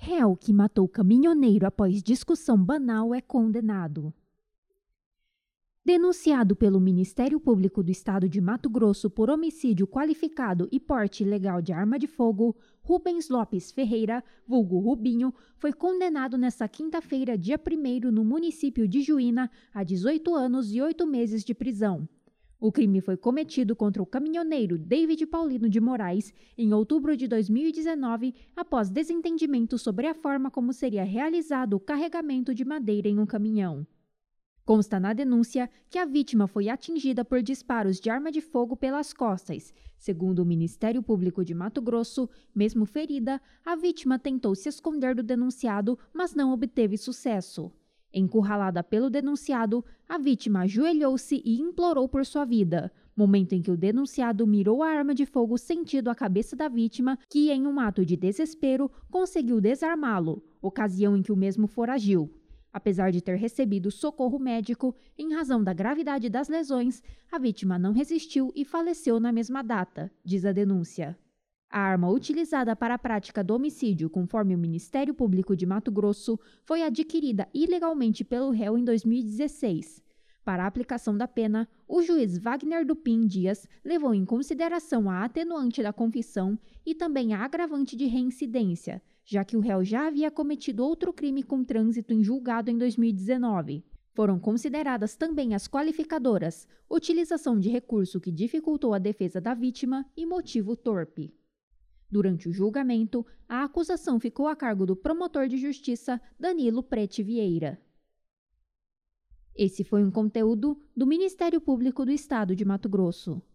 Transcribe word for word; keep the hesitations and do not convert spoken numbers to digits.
Réu que matou caminhoneiro após discussão banal é condenado. Denunciado pelo Ministério Público do Estado de Mato Grosso por homicídio qualificado e porte ilegal de arma de fogo, Rubens Lopes Ferreira, vulgo Rubinho, foi condenado nesta quinta-feira, dia primeiro, no município de Juína, a dezoito anos e oito meses de prisão. O crime foi cometido contra o caminhoneiro David Paulino de Moraes em outubro de dois mil e dezenove, após desentendimento sobre a forma como seria realizado o carregamento de madeira em um caminhão. Consta na denúncia que a vítima foi atingida por disparos de arma de fogo pelas costas. Segundo o Ministério Público de Mato Grosso, mesmo ferida, a vítima tentou se esconder do denunciado, mas não obteve sucesso. Encurralada pelo denunciado, a vítima ajoelhou-se e implorou por sua vida, momento em que o denunciado mirou a arma de fogo sentido à cabeça da vítima, que, em um ato de desespero, conseguiu desarmá-lo, ocasião em que o mesmo foragiu. Apesar de ter recebido socorro médico, em razão da gravidade das lesões, a vítima não resistiu e faleceu na mesma data, diz a denúncia. A arma utilizada para a prática do homicídio, conforme o Ministério Público de Mato Grosso, foi adquirida ilegalmente pelo réu em dois mil e dezesseis. Para a aplicação da pena, o juiz Wagner Dupin Dias levou em consideração a atenuante da confissão e também a agravante de reincidência, já que o réu já havia cometido outro crime com trânsito em julgado em dois mil e dezenove. Foram consideradas também as qualificadoras, utilização de recurso que dificultou a defesa da vítima e motivo torpe. Durante o julgamento, a acusação ficou a cargo do promotor de justiça Danilo Prete Vieira. Esse foi um conteúdo do Ministério Público do Estado de Mato Grosso.